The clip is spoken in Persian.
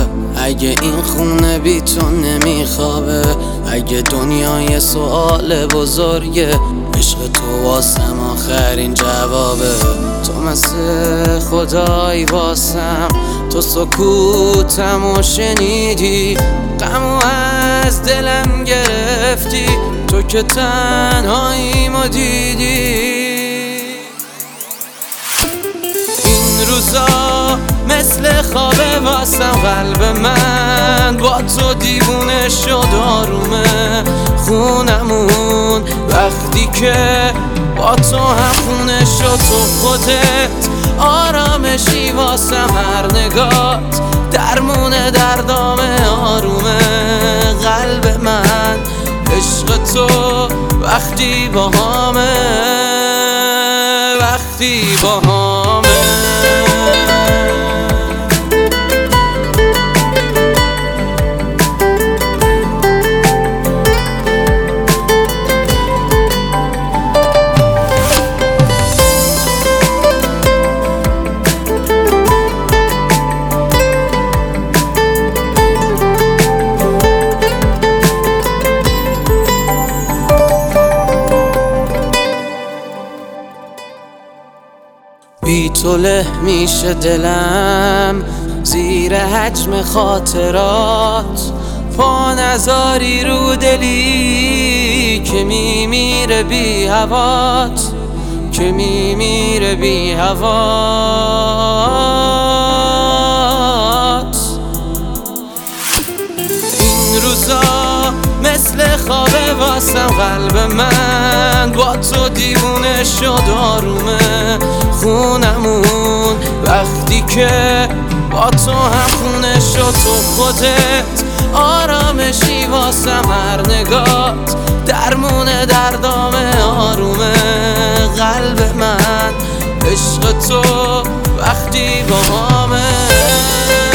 اگه این خونه بی تو نمیخوابه، اگه دنیای سوال بزرگه، عشق تو واسم آخرین جوابه. تو مثل خدایی واسم، تو سکوتمو شنیدی، غمو از دلم گرفتی، تو که تنهاییمو دیدی. این روزا مثل خوابه واسم، قلب من با تو دیوونه شد، آرومه خونمون وقتی که با تو هم خونه شد. تو خودت آرامشی واسم، هر نگات درمونه دردامه، آرومه قلب من عشق تو وقتی باهامه، وقتی باهامه. بی تو له میشه دلم زیر حجم خاطرات، پا نذاری رو دلی که میمیره بی هوات، که میمیره بی هوات. این روزا مثل خوابه واسم، قلب من با تو دیوونه شد، آرومه خونمون وقتی که با تو هم خونه شد. تو خودت آرامشی واسم، هر نگات درمونه دردامه، آرومه قلب من عشق تو وقتی باهامه.